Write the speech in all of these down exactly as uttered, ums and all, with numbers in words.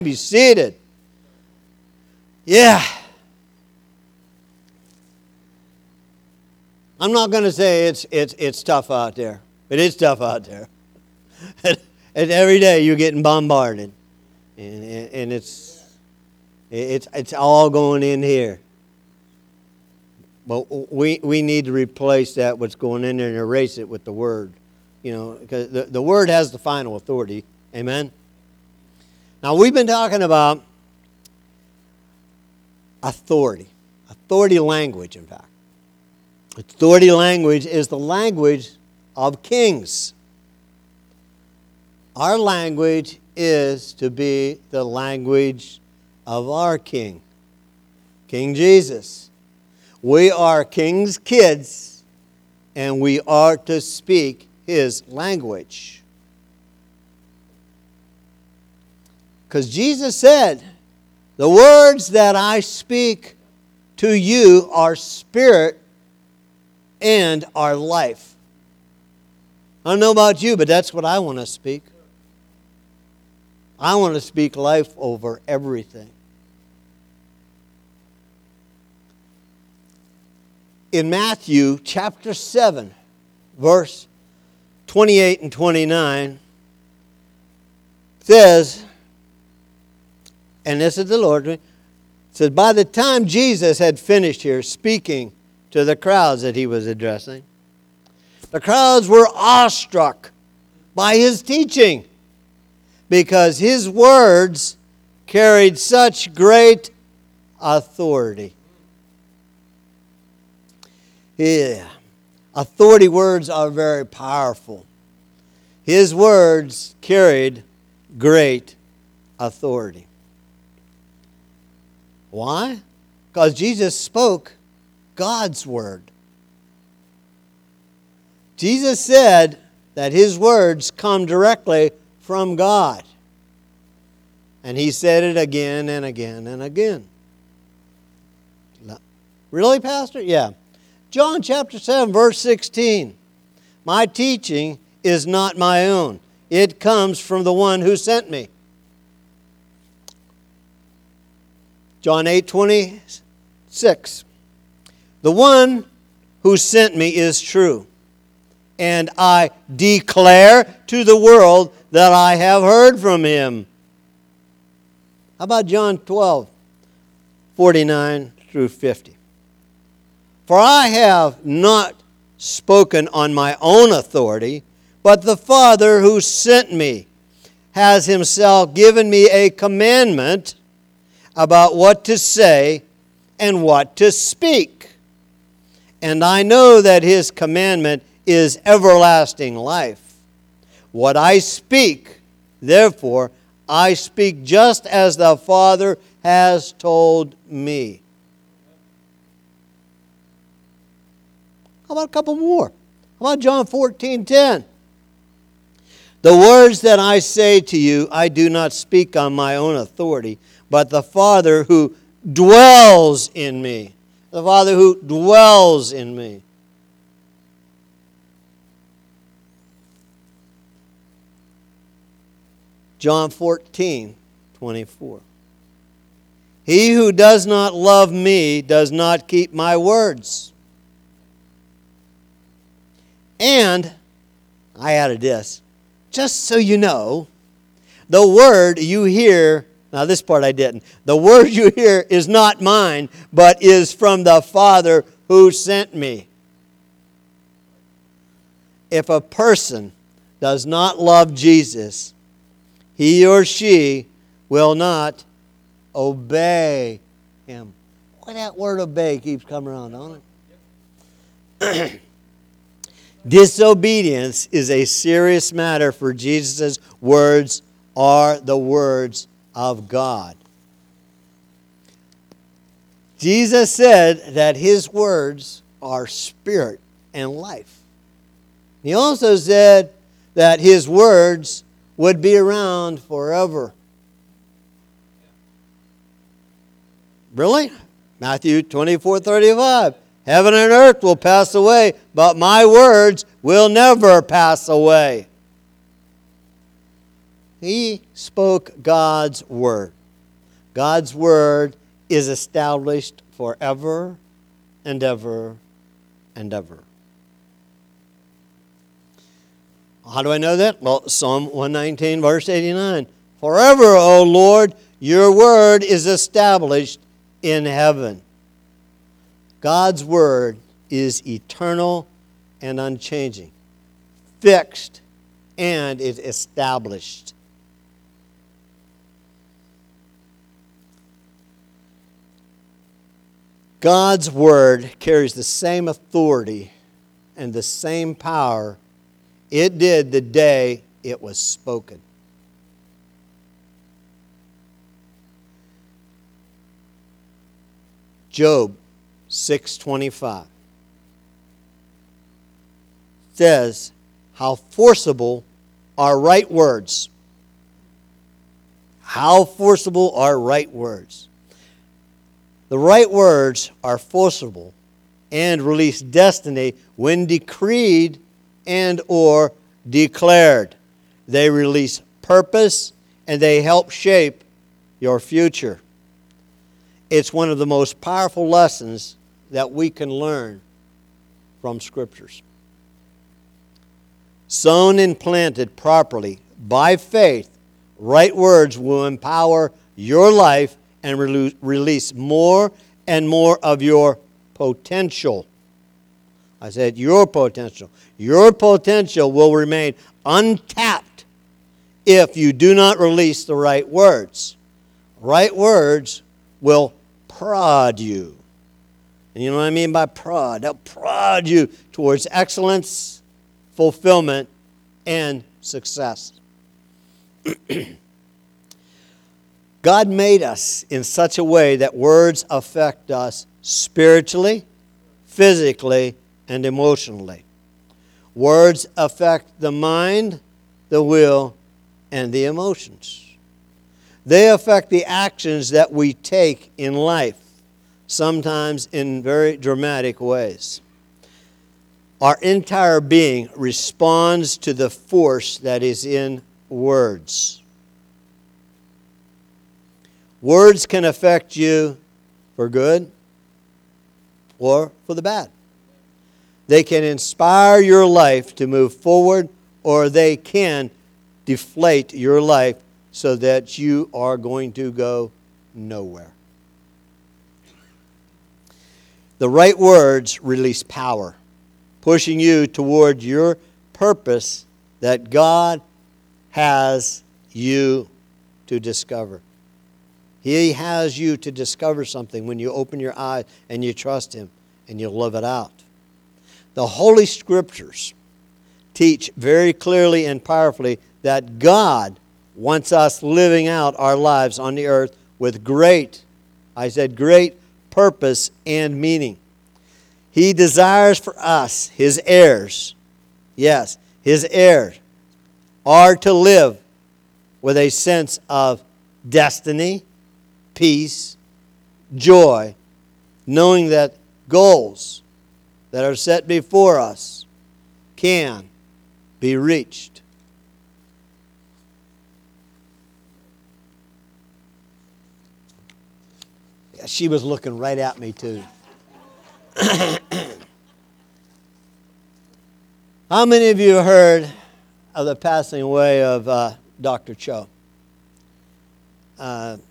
Be seated. Yeah. I'm not going to say it's it's it's tough out there. It is tough out there. and, and every day you're getting bombarded. And, and, and it's it's it's all going in here. But we we need to replace that what's going in there and erase it with the Word. You know, because the, the Word has the final authority. Amen. Now, we've been talking about authority. Authority language, in fact. Authority language is the language of kings. Our language is to be the language of our King, King Jesus. We are King's kids, and we are to speak His language. Because Jesus said, the words that I speak to you are spirit and are life. I don't know about you, but that's what I want to speak. I want to speak life over everything. In Matthew chapter seven, verse twenty-eight and twenty-nine, says, and this is the Lord, it says, by the time Jesus had finished here speaking to the crowds that He was addressing, the crowds were awestruck by His teaching because His words carried such great authority. Yeah. Authority words are very powerful. His words carried great authority. Why? Because Jesus spoke God's word. Jesus said that His words come directly from God. And He said it again and again and again. Really, Pastor? Yeah. John chapter seven, verse sixteen. My teaching is not my own. It comes from the one who sent me. John eight, twenty-six. The one who sent me is true, and I declare to the world that I have heard from Him. How about John twelve, forty-nine through fifty? For I have not spoken on my own authority, but the Father who sent me has Himself given me a commandment about what to say and what to speak. And I know that His commandment is everlasting life. What I speak, therefore, I speak just as the Father has told me. How about a couple more? How about John fourteen ten? The words that I say to you, I do not speak on my own authority, but the Father who dwells in me. The Father who dwells in me. John fourteen twenty-four. He who does not love me does not keep my words. And, I added this, just so you know, the word you hear, now this part I didn't, the word you hear is not mine, but is from the Father who sent me. If a person does not love Jesus, he or she will not obey Him. Boy, that word obey keeps coming around, don't it? Disobedience is a serious matter, for Jesus' words are the words of God. Jesus said that His words are spirit and life. He also said that His words would be around forever. Really? Matthew twenty-four thirty-five. Heaven and earth will pass away, but my words will never pass away. he spoke God's word. God's word is established forever and ever and ever. How do I know that? Well, Psalm one nineteen, verse eighty-nine. Forever, O Lord, your word is established in heaven. God's word is eternal and unchanging, fixed, and is established. God's word carries the same authority and the same power it did the day it was spoken. Job six twenty-five says, how forcible are right words. How forcible are right words. The right words are forcible and release destiny when decreed and or declared. They release purpose and they help shape your future. It's one of the most powerful lessons that we can learn from Scriptures. Sown and planted properly by faith, right words will empower your life and re- release more and more of your potential. I said your potential. Your potential will remain untapped if you do not release the right words. Right words will prod you. And you know what I mean by prod? They'll prod you towards excellence, fulfillment, and success. God made us in such a way that words affect us spiritually, physically, and emotionally. Words affect the mind, the will, and the emotions. They affect the actions that we take in life, sometimes in very dramatic ways. Our entire being responds to the force that is in words. Words can affect you for good or for the bad. They can inspire your life to move forward, or they can deflate your life so that you are going to go nowhere. The right words release power, pushing you toward your purpose that God has you to discover. He has you to discover something when you open your eyes and you trust Him and you live it out. The Holy Scriptures teach very clearly and powerfully that God wants us living out our lives on the earth with great, I said great, purpose and meaning. He desires for us, His heirs, yes, His heirs, are to live with a sense of destiny, peace, joy, knowing that goals that are set before us can be reached. Yeah, she was looking right at me too. How many of you heard of the passing away of uh, Doctor Cho? Uh,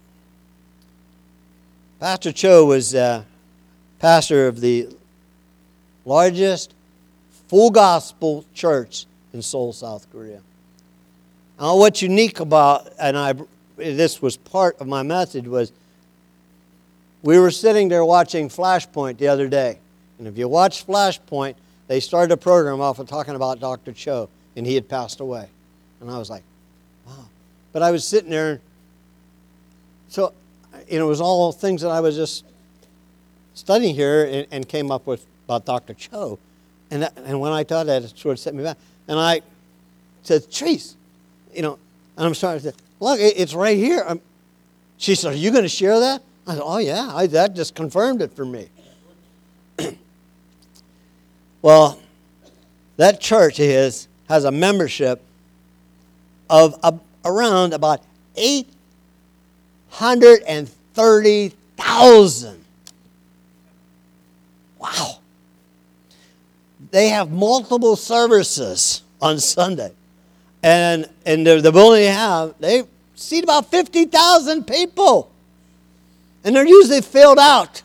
Pastor Cho was uh, pastor of the largest full gospel church in Seoul, South Korea. Now, what's unique about, and I, this was part of my message, was we were sitting there watching Flashpoint the other day. And if you watch Flashpoint, they started a program off of talking about Doctor Cho, and he had passed away. And I was like, wow. But I was sitting there, so you know, it was all things that I was just studying here and, and came up with about Doctor Cho. And that, and when I thought that, it sort of set me back. And I said, Trace, you know, and I'm starting to say, look, it, it's right here. I'm, she said, are you going to share that? I said, oh, yeah, I, that just confirmed it for me. Well, that church is, has a membership of a, around about eight hundred thirty thousand. Wow. They have multiple services on Sunday. And in the, the building they have, they seat about fifty thousand people. And they're usually filled out.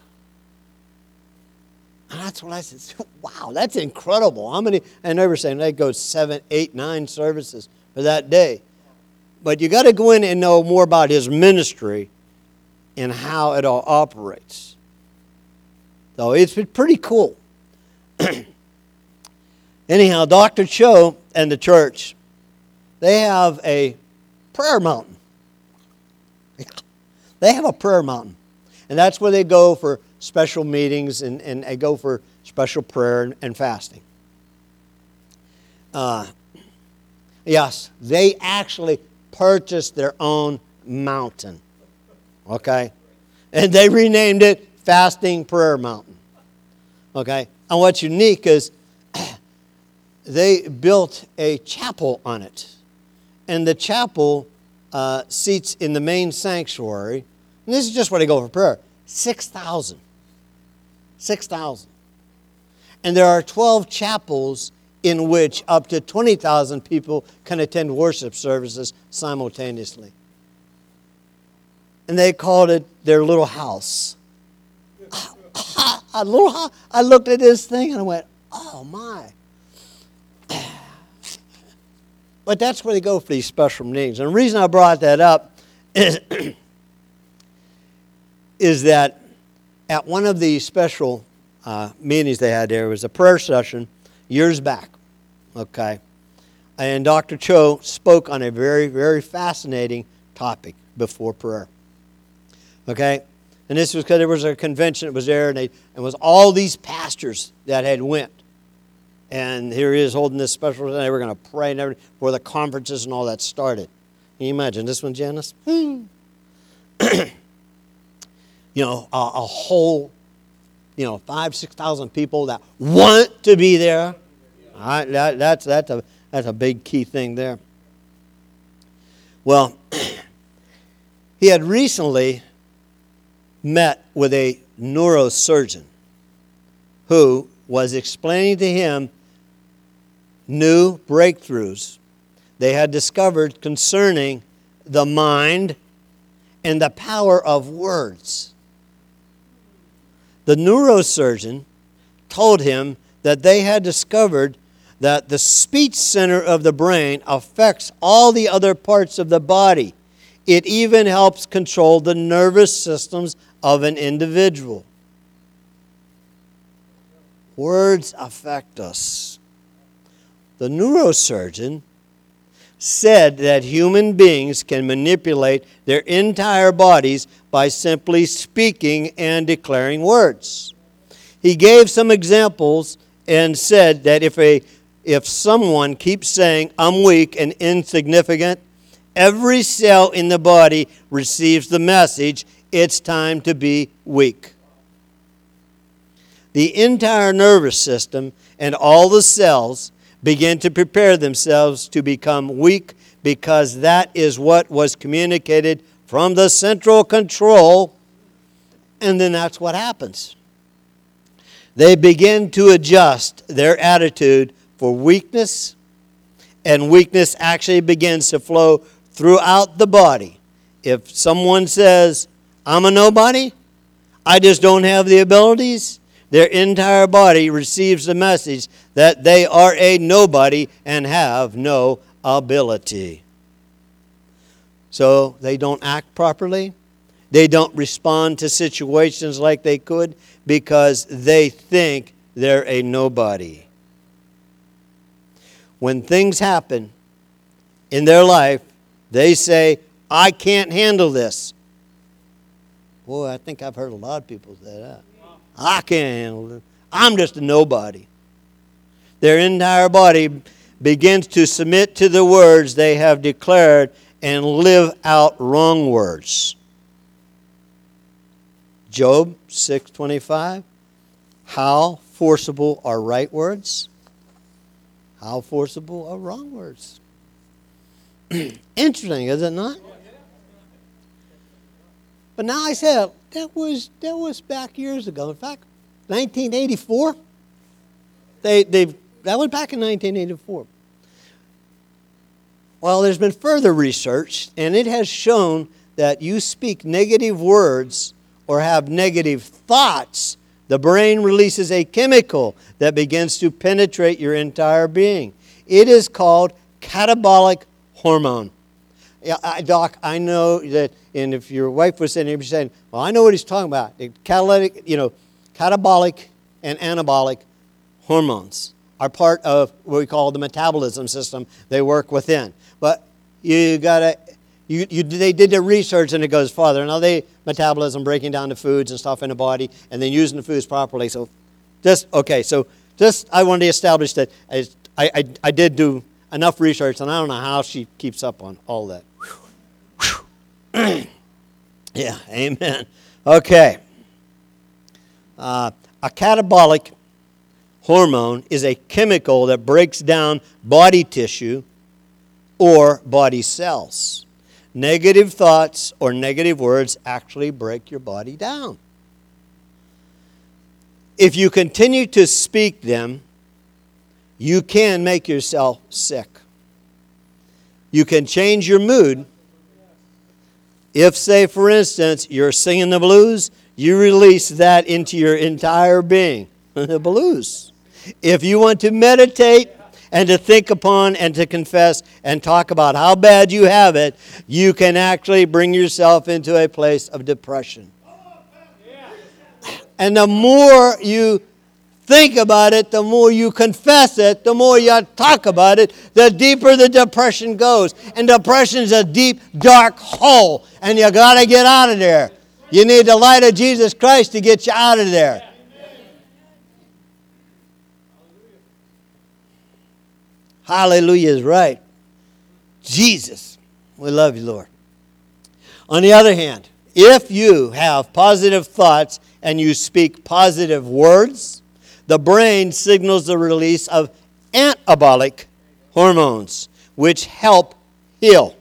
And that's what I said. Wow, that's incredible. How many? And they were saying they go seven, eight, nine services for that day. But you got to go in and know more about his ministry and how it all operates. So it's been pretty cool. Anyhow, Doctor Cho and the church, they have a prayer mountain. They have a prayer mountain. And that's where they go for special meetings and, and they go for special prayer and, and fasting. Uh, yes, they actually purchased their own mountain. Okay? And they renamed it Fasting Prayer Mountain. Okay? And what's unique is they built a chapel on it. And the chapel uh, seats in the main sanctuary. And this is just where they go for prayer. six thousand. six thousand. And there are twelve chapels in which up to twenty thousand people can attend worship services simultaneously. And they called it their little house. A little house. I looked at this thing and I went, oh my. But that's where they go for these special meetings. And the reason I brought that up is, is that at one of the special uh, meetings they had there was a prayer session years back. Okay. And Doctor Cho spoke on a very, very fascinating topic before prayer. Okay. And this was because there was a convention that was there, and, they, and it was all these pastors that had went. And here he is holding this special, and they were going to pray and everything before the conferences and all that started. Can you imagine this one, Janice? you know, a, a whole, you know, five, six thousand people that want to be there. All right, that, that's that's a that's a big key thing there. Well, he had recently met with a neurosurgeon who was explaining to him new breakthroughs they had discovered concerning the mind and the power of words. The neurosurgeon told him that they had discovered that the speech center of the brain affects all the other parts of the body. It even helps control the nervous systems of an individual. Words affect us. The neurosurgeon said that human beings can manipulate their entire bodies by simply speaking and declaring words. He gave some examples and said that if a if someone keeps saying, "I'm weak and insignificant," every cell in the body receives the message, it's time to be weak. The entire nervous system and all the cells begin to prepare themselves to become weak because that is what was communicated from the central control, and then that's what happens. They begin to adjust their attitude for weakness, and weakness actually begins to flow throughout the body. If someone says, "I'm a nobody, I just don't have the abilities," their entire body receives the message that they are a nobody and have no ability. So they don't act properly. They don't respond to situations like they could because they think they're a nobody. When things happen in their life, they say, "I can't handle this." Boy, I think I've heard a lot of people say that. I can't handle it. I'm just a nobody. Their entire body begins to submit to the words they have declared and live out wrong words. Job six twenty-five. How forcible are right words? How forcible are wrong words? Interesting, is it not? But now I said, that was that was back years ago. In fact, nineteen eighty-four. They they that was back in nineteen eighty-four. Well, there's been further research, and it has shown that you speak negative words or have negative thoughts, the brain releases a chemical that begins to penetrate your entire being. It is called catabolic hormone. Yeah, I, Doc, I know that, and if your wife was sitting here saying, well, I know what he's talking about. The catalytic, you know, catabolic and anabolic hormones are part of what we call the metabolism system. They work within. But you gotta, you, you they did the research and it goes farther. Now they metabolism, breaking down the foods and stuff in the body, and then using the foods properly. So, just okay. So, just I wanted to establish that I I, I did do enough research, and I don't know how she keeps up on all that. Yeah, amen. Okay. Uh, a catabolic hormone is a chemical that breaks down body tissue or body cells. Negative thoughts or negative words actually break your body down. If you continue to speak them, you can make yourself sick. You can change your mood. If, say, for instance, you're singing the blues, you release that into your entire being, the blues. If you want to meditate and to think upon and to confess and talk about how bad you have it, you can actually bring yourself into a place of depression. And the more you think about it, the more you confess it, the more you talk about it, the deeper the depression goes. And depression is a deep, dark hole, and you got to get out of there. You need the light of Jesus Christ to get you out of there. Hallelujah is right. Jesus, we love you, Lord. On the other hand, if you have positive thoughts and you speak positive words, the brain signals the release of anabolic hormones, which help heal.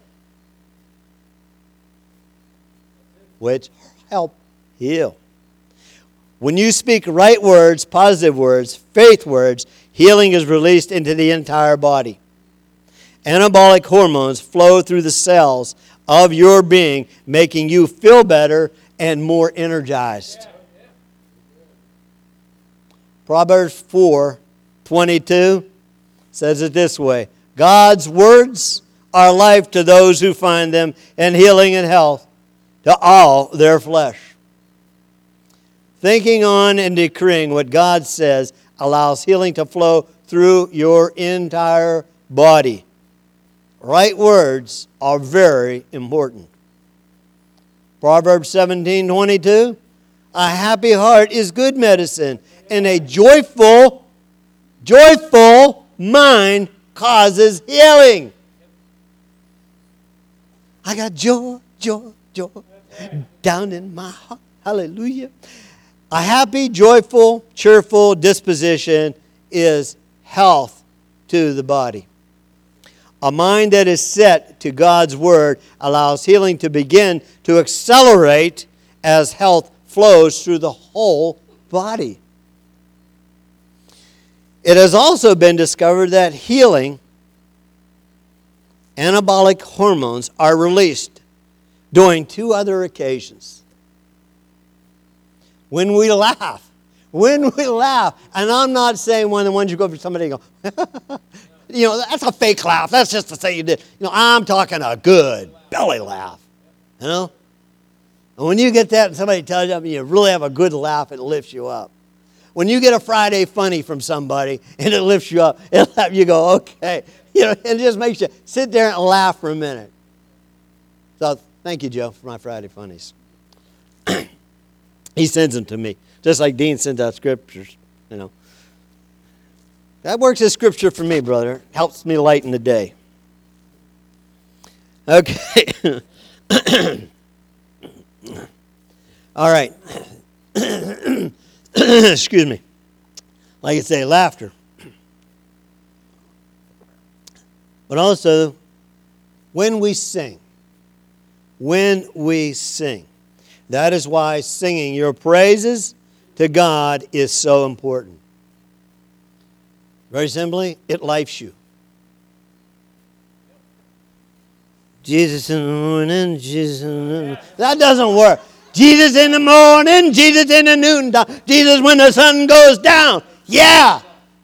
Which help heal. When you speak right words, positive words, faith words, healing is released into the entire body. Anabolic hormones flow through the cells of your being, making you feel better and more energized. Proverbs four twenty-two says it this way: God's words are life to those who find them, and healing and health to all their flesh. Thinking on and decreeing what God says allows healing to flow through your entire body. Right words are very important. Proverbs seventeen twenty-two, a happy heart is good medicine, and a joyful, joyful mind causes healing. I got joy, joy, joy down in my heart. Hallelujah. A happy, joyful, cheerful disposition is health to the body. A mind that is set to God's Word allows healing to begin to accelerate as health flows through the whole body. It has also been discovered that healing anabolic hormones are released during two other occasions. When we laugh. When we laugh. And I'm not saying one of the ones you go for somebody and go, you know, that's a fake laugh. That's just to say you did. You know, I'm talking a good belly laugh. You know? And when you get that and somebody tells you, I mean, you really have a good laugh, it lifts you up. When you get a Friday funny from somebody and it lifts you up, it, you go, okay. You know, it just makes you sit there and laugh for a minute. So thank you, Joe, for my Friday funnies. He sends them to me, just like Dean sends out scriptures, you know. That works as scripture for me, brother. Helps me lighten the day. Okay. All right. Excuse me. Like I say, laughter. But also, When we sing. When we sing. That is why singing your praises to God is so important. Very simply, it lifes you. Jesus in the morning, Jesus in the noon. That doesn't work. Jesus in the morning, Jesus in the noontime, Jesus when the sun goes down. Yeah.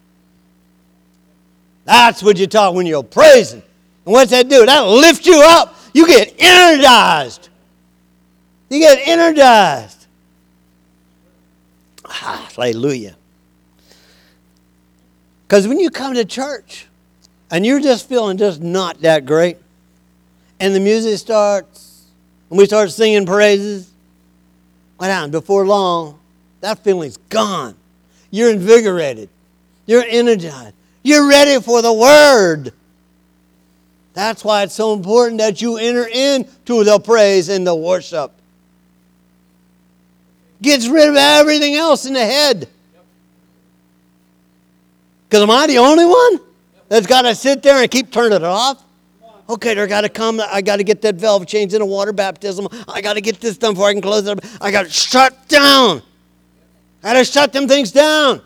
That's what you talk when you're praising. And what's that do? That lifts you up. You get energized. You get energized. Ah, hallelujah. Because when you come to church and you're just feeling just not that great, and the music starts, and we start singing praises, what happens? Before long, that feeling's gone. You're invigorated. You're energized. You're ready for the Word. That's why it's so important that you enter into the praise and the worship. Gets rid of everything else in the head. Because am I the only one that's got to sit there and keep turning it off? Okay, there got to come. I got to get that valve changed in a water baptism. I got to get this done before I can close it up. I got to shut down. I got to shut them things down.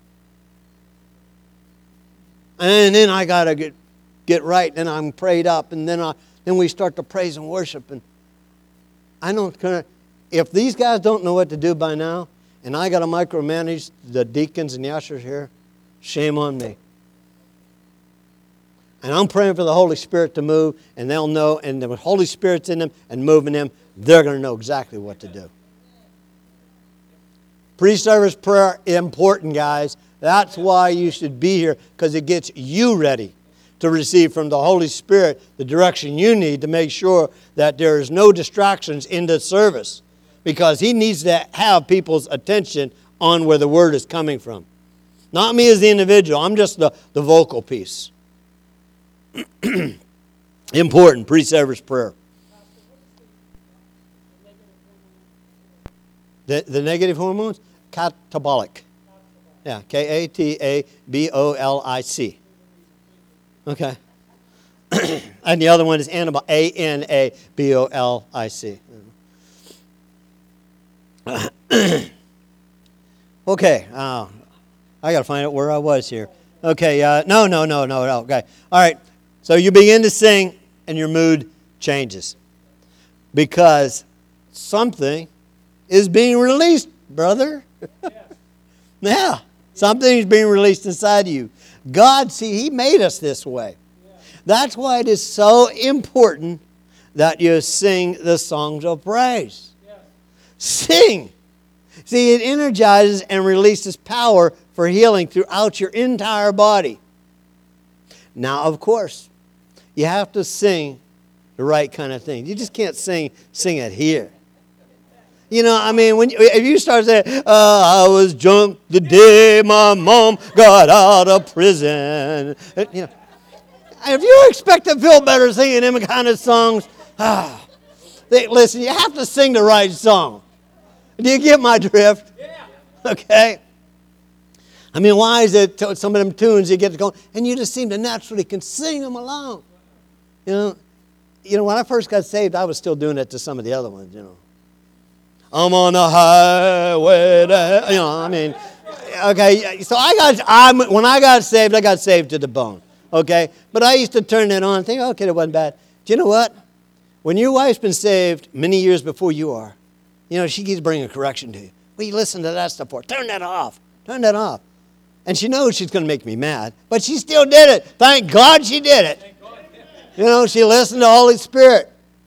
And then I got to get get right. Then I'm prayed up, and then I then we start to praise and worship. And I don't kind of. If these guys don't know what to do by now, and I got to micromanage the deacons and the ushers here, shame on me. And I'm praying for the Holy Spirit to move, and they'll know, and the Holy Spirit's in them and moving them, they're going to know exactly what to do. Pre-service prayer, important, guys. That's why you should be here, because it gets you ready to receive from the Holy Spirit the direction you need to make sure that there is no distractions in the service, because He needs to have people's attention on where the Word is coming from. Not me as the individual. I'm just the, the vocal piece. Important, pre-service prayer. The, the negative hormones? Catabolic. Yeah, K A T A B O L I C. Okay. And the other one is anabolic, A N A B O L I C. Okay. Uh, I got to find out where I was here. Okay. Uh, no, no, no, no, no. Okay. All right. So you begin to sing and your mood changes. Because something is being released, brother. Yeah. Something is being released inside of you. God, see, He made us this way. That's why it is so important that you sing the songs of praise. Sing. See, it energizes and releases power for healing throughout your entire body. Now, of course, you have to sing the right kind of thing. You just can't sing sing it here. You know, I mean, when you, if you start saying, uh, I was drunk the day my mom got out of prison. You know, if you expect to feel better singing them kind of songs, ah, they, listen, you have to sing the right song. Do you get my drift? Yeah. Okay. I mean, why is it some of them tunes you get to go, and you just seem to naturally can sing them along? You know, you know, when I first got saved, I was still doing it to some of the other ones, you know. I'm on the highway to, you know, I mean, okay, so I got, I, when I got saved, I got saved to the bone, okay? But I used to turn that on and think, okay, it wasn't bad. Do you know what? When your wife's been saved many years before you are, you know, she keeps bringing correction to you. Well, you listen to that stuff for. Turn that off. Turn that off. And she knows she's going to make me mad, but she still did it. Thank God she did it. You know, she listened to the Holy Spirit.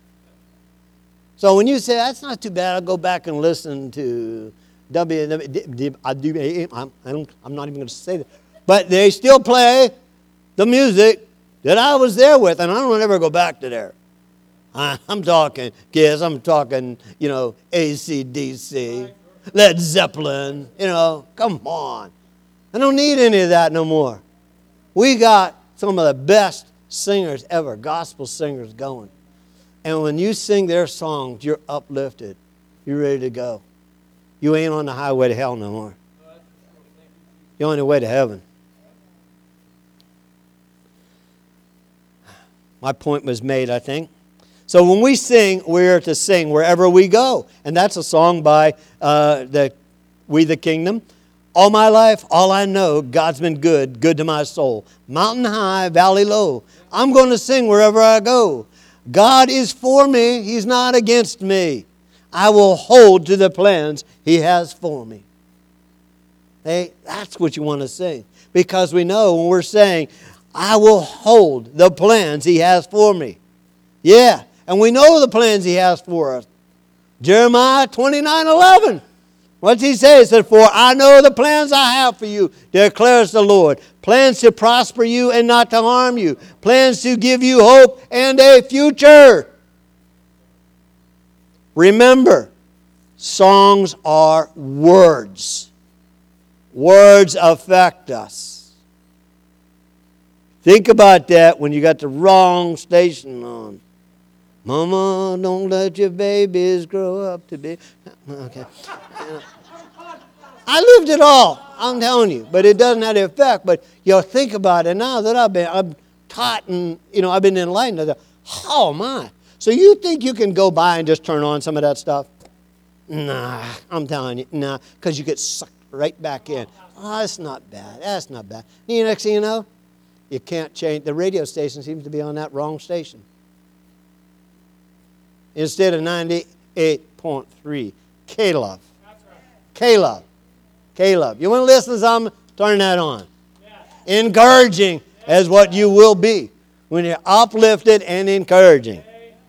So when you say, that's not too bad, I'll go back and listen to W W E. I'm I'm not even going to say that. But they still play the music that I was there with, and I don't ever go back to there. I'm talking Kiss, I'm talking, you know, A C D C, Led Zeppelin, you know, come on. I don't need any of that no more. We got some of the best singers ever, gospel singers going. And when you sing their songs, you're uplifted. You're ready to go. You ain't on the highway to hell no more. You're on the way to heaven. My point was made, I think. So when we sing, we're to sing wherever we go. And that's a song by uh, the We the Kingdom. All my life, all I know, God's been good, good to my soul. Mountain high, valley low. I'm going to sing wherever I go. God is for me, He's not against me. I will hold to the plans He has for me. Hey, that's what you want to sing. Because we know when we're saying, I will hold the plans He has for me. Yeah, and we know the plans He has for us. Jeremiah twenty-nine eleven. What's He say? He said, for I know the plans I have for you, declares the Lord. Plans to prosper you and not to harm you. Plans to give you hope and a future. Remember, songs are words. Words affect us. Think about that when you got the wrong station on. Mama, don't let your babies grow up to be... Okay. I lived it all, I'm telling you. But it doesn't have the effect. But you'll think about it now that I've been I'm taught and, you know, I've been enlightened. I thought, oh, my. So you think you can go by and just turn on some of that stuff? Nah, I'm telling you, nah. Because you get sucked right back in. Oh, that's not bad. That's not bad. You know, next thing you know, you can't change. The radio station seems to be on that wrong station. Instead of ninety-eight point three. K-Love. K-Love. K-Love. You want to listen to something? Turn that on. Yeah. Encouraging yeah. is what you will be when you're uplifted and encouraging.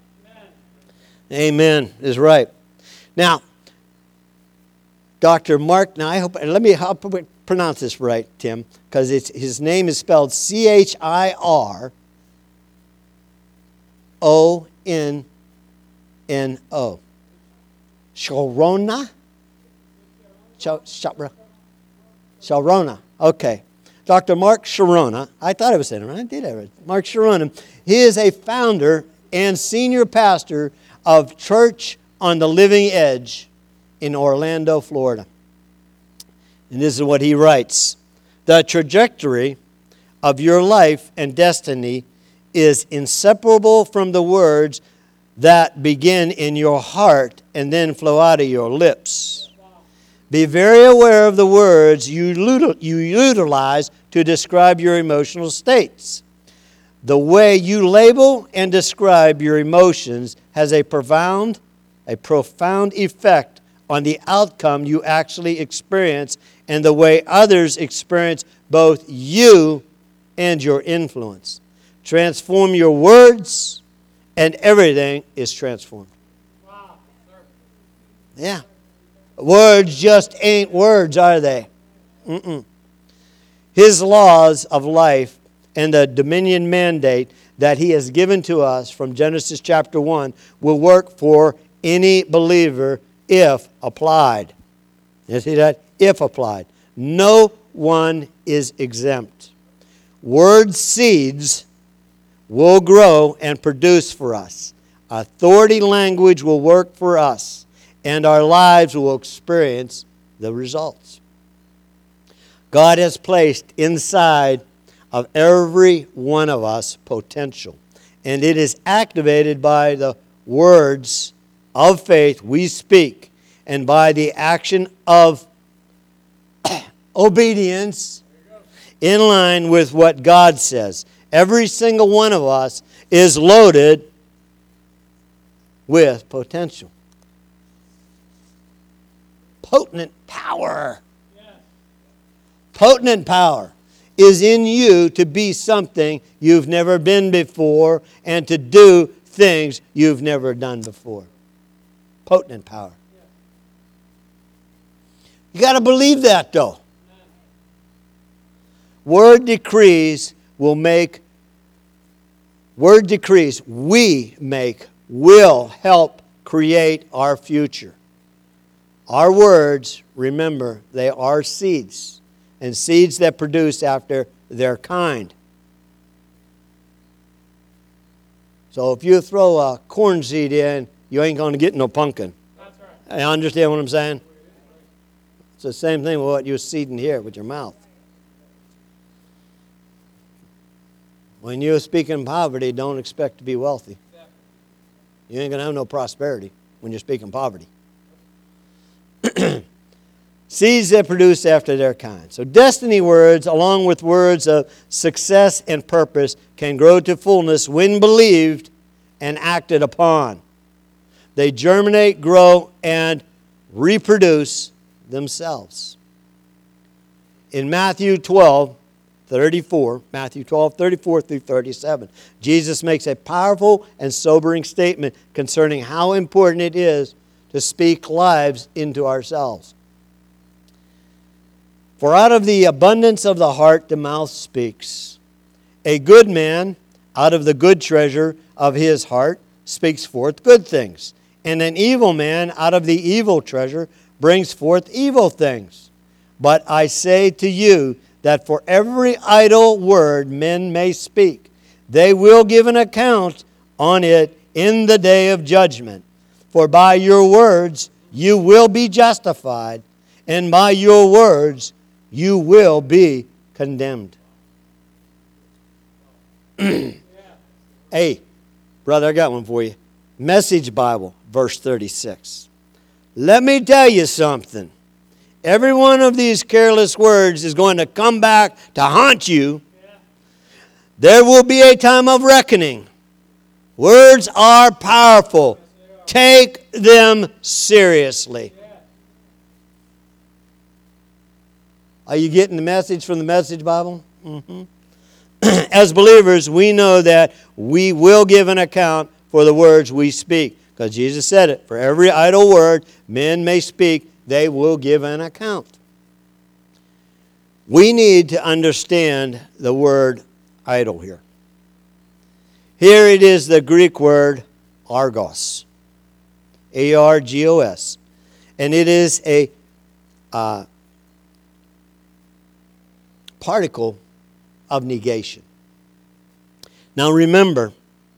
Amen. Amen is right. Now, Doctor Mark, now I hope, let me help pronounce this right, Tim, because it's his name is spelled C H I R O N N O. Sharona? Sharona. Sharona. Okay. Doctor Mark Sharona. I thought I was saying it right. I did have it. Mark Sharona. He is a founder and senior pastor of Church on the Living Edge in Orlando, Florida. And this is what he writes. The trajectory of your life and destiny is inseparable from the words that begin in your heart and then flow out of your lips. Be very aware of the words you utilize to describe your emotional states. The way you label and describe your emotions has a profound, a profound effect on the outcome you actually experience and the way others experience both you and your influence. Transform your words, and everything is transformed. Wow. Yeah. Words just ain't words, are they? Mm-mm. His laws of life and the dominion mandate that He has given to us from Genesis chapter one will work for any believer if applied. You see that? If applied. No one is exempt. Word seeds will grow and produce for us. Authority language will work for us, and our lives will experience the results. God has placed inside of every one of us potential, and it is activated by the words of faith we speak and by the action of obedience in line with what God says. Every single one of us is loaded with potential. Potent power. Potent power is in you to be something you've never been before and to do things you've never done before. Potent power. You got to believe that, though. Word decrees will make, word decrees we make will help create our future. Our words, remember, they are seeds, and seeds that produce after their kind. So if you throw a corn seed in, you ain't going to get no pumpkin. That's right. You understand what I'm saying? It's the same thing with what you're seeding here with your mouth. When you speak in poverty, don't expect to be wealthy. You ain't going to have no prosperity when you're speaking poverty. Seeds that produce after their kind. So destiny words, along with words of success and purpose, can grow to fullness when believed and acted upon. They germinate, grow, and reproduce themselves. In Matthew twelve, thirty-four, Matthew twelve, thirty-four through thirty-seven, Jesus makes a powerful and sobering statement concerning how important it is to speak lives into ourselves. For out of the abundance of the heart the mouth speaks. A good man out of the good treasure of his heart speaks forth good things. And an evil man out of the evil treasure brings forth evil things. But I say to you that for every idle word men may speak, they will give an account on it in the day of judgment. For by your words you will be justified, and by your words you will be condemned. Hey, brother, I got one for you. Message Bible, verse thirty-six. Let me tell you something. Every one of these careless words is going to come back to haunt you. There will be a time of reckoning. Words are powerful. Take them seriously. Are you getting the message from the Message Bible? Mm-hmm. As believers, we know that we will give an account for the words we speak. Because Jesus said it. For every idle word men may speak, they will give an account. We need to understand the word idle here. Here it is the Greek word argos. A R G O S. And it is a uh, particle of negation. Now remember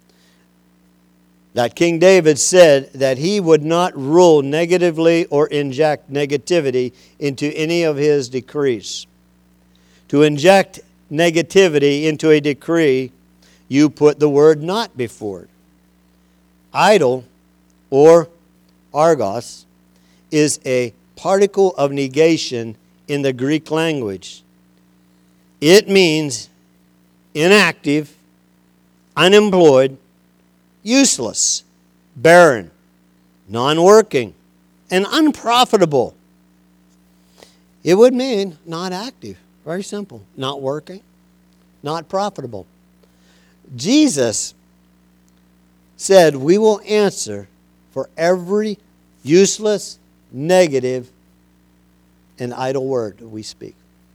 that King David said that he would not rule negatively or inject negativity into any of his decrees. To inject negativity into a decree, you put the word not before it. Idle, or argos, is a particle of negation in the Greek language. It means inactive, unemployed, useless, barren, non-working, and unprofitable. It would mean not active. Very simple. Not working, not profitable. Jesus said we will answer for every useless, negative, and idle word that we speak.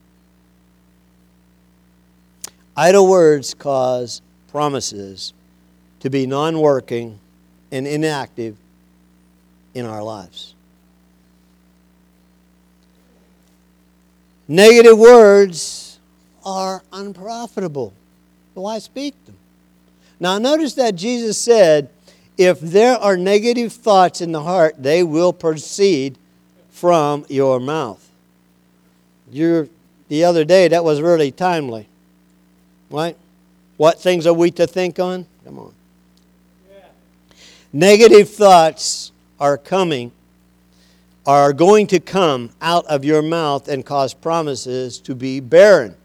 Idle words cause promises to be non-working and inactive in our lives. Negative words are unprofitable. Why speak them? Now notice that Jesus said, if there are negative thoughts in the heart, they will proceed from your mouth. You're, the other day, that was really timely. Right? What things are we to think on? Come on. Yeah. Negative thoughts are coming, are going to come out of your mouth and cause promises to be barren.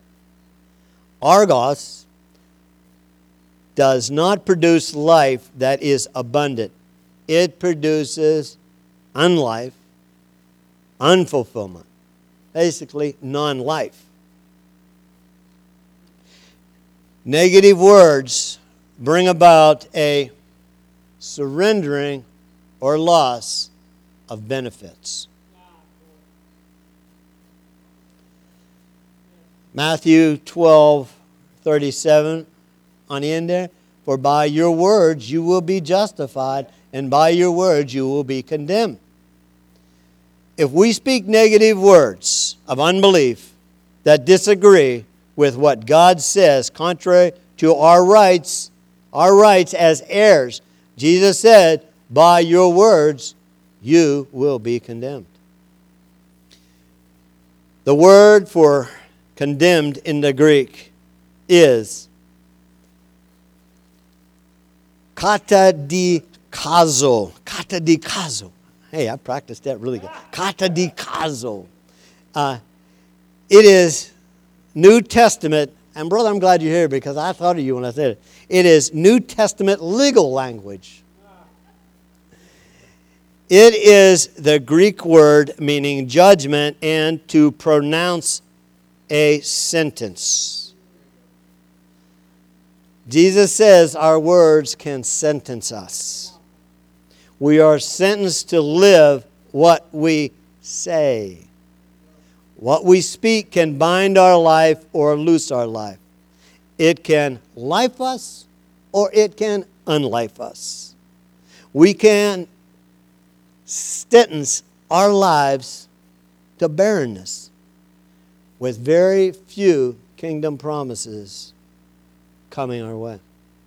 Argos does not produce life that is abundant. It produces unlife, unfulfillment. Basically, non-life. Negative words bring about a surrendering or loss of benefits. Matthew twelve, thirty-seven, on the end there. For by your words you will be justified, and by your words you will be condemned. If we speak negative words of unbelief that disagree with what God says, contrary to our rights, our rights as heirs, Jesus said, by your words you will be condemned. The word for condemned in the Greek is Katadikazo. Katadikazo. Hey, I practiced that really good. Katadikazo. Uh, it is New Testament, and brother, I'm glad you're here because I thought of you when I said it. It is New Testament legal language. It is the Greek word meaning judgment and to pronounce a sentence. Jesus says our words can sentence us. We are sentenced to live what we say. What we speak can bind our life or loose our life. It can life us or it can unlife us. We can sentence our lives to barrenness with very few kingdom promises coming our way.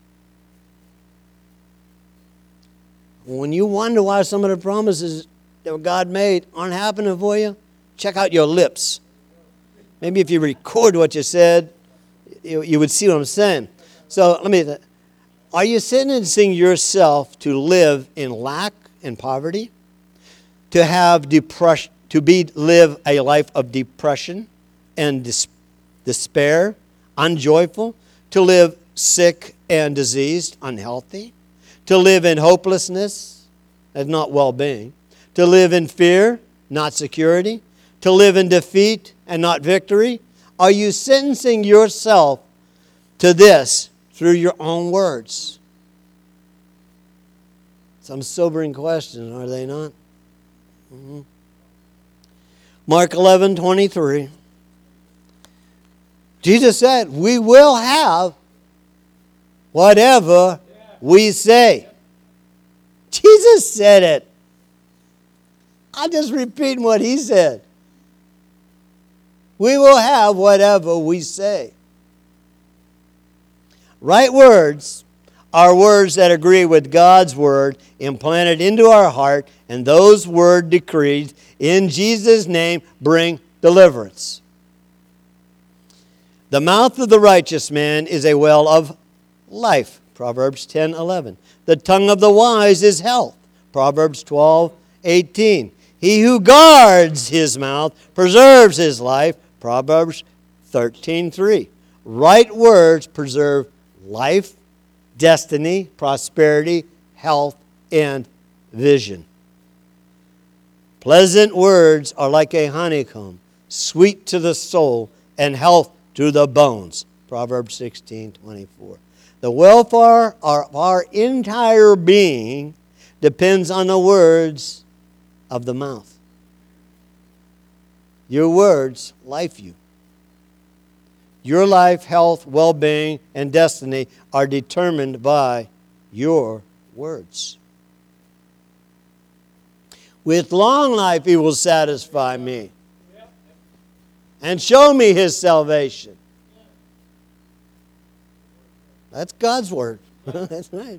When you wonder why some of the promises that God made aren't happening for you, check out your lips. Maybe if you record what you said, you, you would see what I'm saying. So let me, are you sentencing yourself to live in lack and poverty? To have depression, to be live a life of depression and dis, despair, unjoyful, to live sick and diseased, unhealthy, to live in hopelessness and not well-being, to live in fear, not security, to live in defeat and not victory? Are you sentencing yourself to this through your own words? Some sobering questions, are they not? Mm-hmm. Mark eleven twenty-three. Jesus said, we will have whatever we say. Jesus said it. I'm just repeating what he said. We will have whatever we say. Right words are words that agree with God's word implanted into our heart, and those word decreed in Jesus' name bring deliverance. The mouth of the righteous man is a well of life. Proverbs ten eleven. The tongue of the wise is health. Proverbs twelve eighteen. He who guards his mouth preserves his life. Proverbs thirteen three. Right words preserve life, destiny, prosperity, health, and vision. Pleasant words are like a honeycomb, sweet to the soul and health to the bones. Proverbs sixteen twenty-four. The welfare of our entire being depends on the words of the mouth. Your words life you. Your life, health, well-being, and destiny are determined by your words. With long life he will satisfy me and show me his salvation. That's God's word. That's right.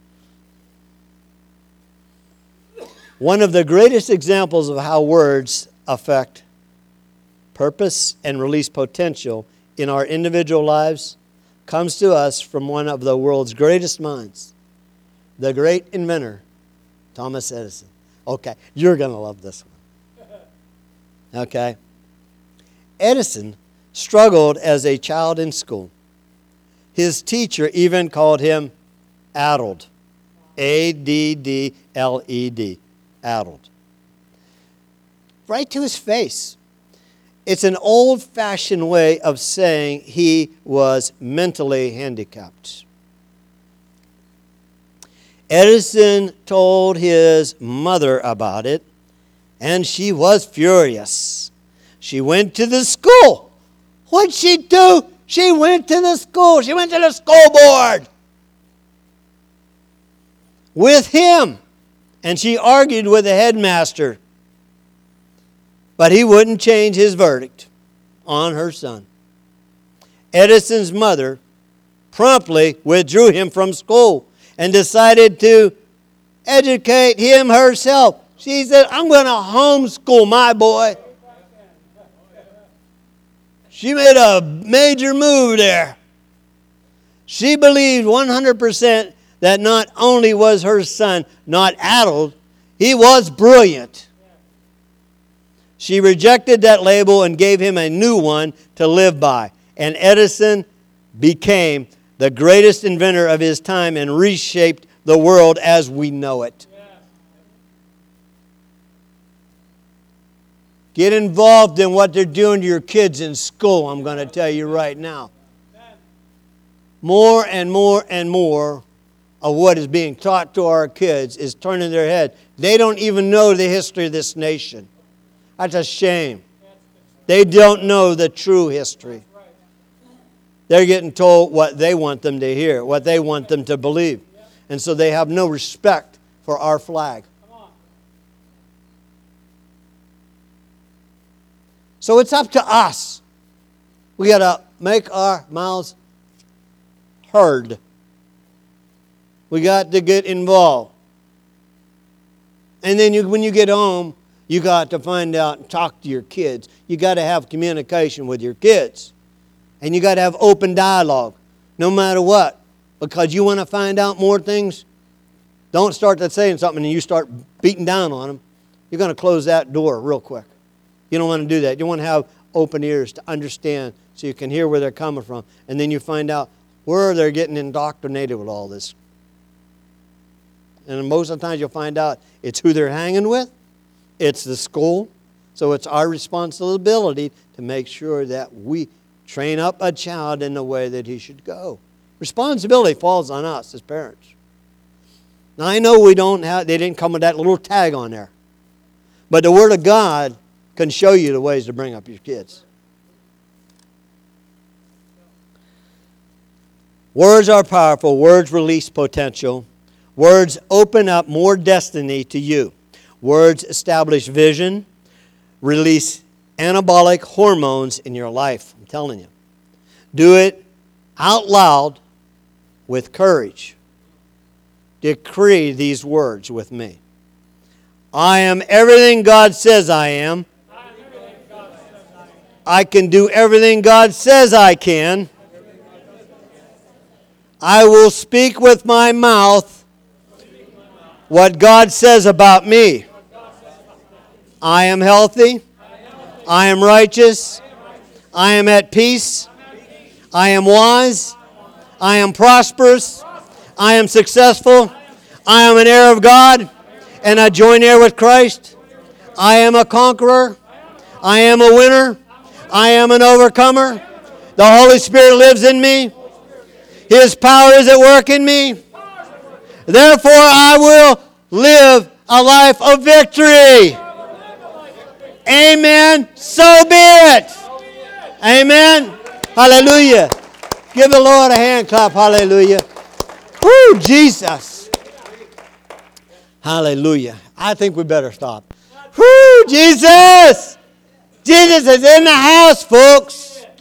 One of the greatest examples of how words affect purpose and release potential in our individual lives comes to us from one of the world's greatest minds, the great inventor, Thomas Edison. Okay, you're going to love this one. Okay. Edison struggled as a child in school. His teacher even called him addled. A D D L E D. Addled. Right to his face. It's an old-fashioned way of saying he was mentally handicapped. Edison told his mother about it, and she was furious. She went to the school. What'd she do? She went to the school. She went to the school board with him, and she argued with the headmaster. But he wouldn't change his verdict on her son. Edison's mother promptly withdrew him from school and decided to educate him herself. She said, I'm going to homeschool my boy. She made a major move there. She believed one hundred percent that not only was her son not addled, he was brilliant. She rejected that label and gave him a new one to live by. And Edison became the greatest inventor of his time and reshaped the world as we know it. Get involved in what they're doing to your kids in school, I'm going to tell you right now. More and more and more of what is being taught to our kids is turning their head. They don't even know the history of this nation. That's a shame. They don't know the true history. They're getting told what they want them to hear, what they want them to believe. And so they have no respect for our flag. So it's up to us. We got to make our mouths heard. We got to get involved. And then you, when you get home, you got to find out and talk to your kids. You got to have communication with your kids. And you got to have open dialogue, no matter what. Because you want to find out more things, don't start to saying something and you start beating down on them. You're going to close that door real quick. You don't want to do that. You want to have open ears to understand so you can hear where they're coming from. And then you find out where they're getting indoctrinated with all this. And most of the times you'll find out it's who they're hanging with. It's the school. So it's our responsibility to make sure that we train up a child in the way that he should go. Responsibility falls on us as parents. Now I know we don't have, they didn't come with that little tag on there. But the Word of God can show you the ways to bring up your kids. Words are powerful. Words release potential. Words open up more destiny to you. Words establish vision, release anabolic hormones in your life. I'm telling you. Do it out loud with courage. Decree these words with me. I am everything God says I am. I can do everything God says I can. I will speak with my mouth what God says about me. I am healthy. I am righteous. I am at peace. I am wise. I am prosperous. I am successful. I am an heir of God and a joint heir with Christ. I am a conqueror. I am a winner. I am an overcomer. The Holy Spirit lives in me. His power is at work in me. Therefore, I will live a life of victory. Amen. So be it. Amen. Hallelujah. Give the Lord a hand clap. Hallelujah. Woo, Jesus. Hallelujah. I think we better stop. Woo, Jesus. Jesus is in the house, folks.